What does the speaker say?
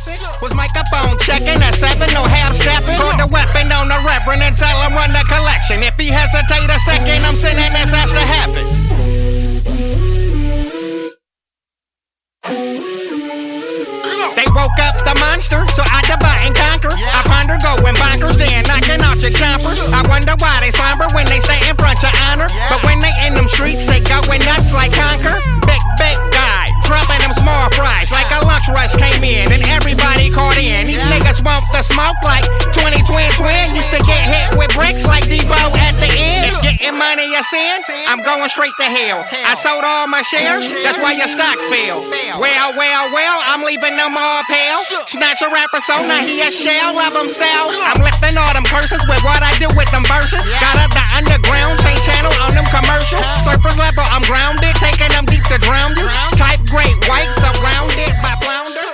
Was microphone checking at 7, no half stepping. Called the weapon on the reverend and tell him run the collection. If he hesitate a second, I'm sending this has to happen. They woke up the monster, so I divide and conquer. I ponder going bonkers, then knocking out your chompers. I wonder why they slumber when they stay in front of honor. But when they in them streets, they going nuts like Conquer. Big guy, dropping them small fries like a lunch rush came in and everybody caught in. These niggas want the smoke like 20 twin. Used to get hit with bricks like Debo at the end. If getting money a sin, I'm going straight to hell. I sold all my shares, that's why your stock fell. Well, I'm leaving them all pale. Snatch a rapper so now he a shell of himself. I'm lifting all them curses with what I do with them verses. Got up the underground, change channel on them commercials. Surface level, I'm grounded, taking them deep to drown you. Type great white, surrounded by flounder.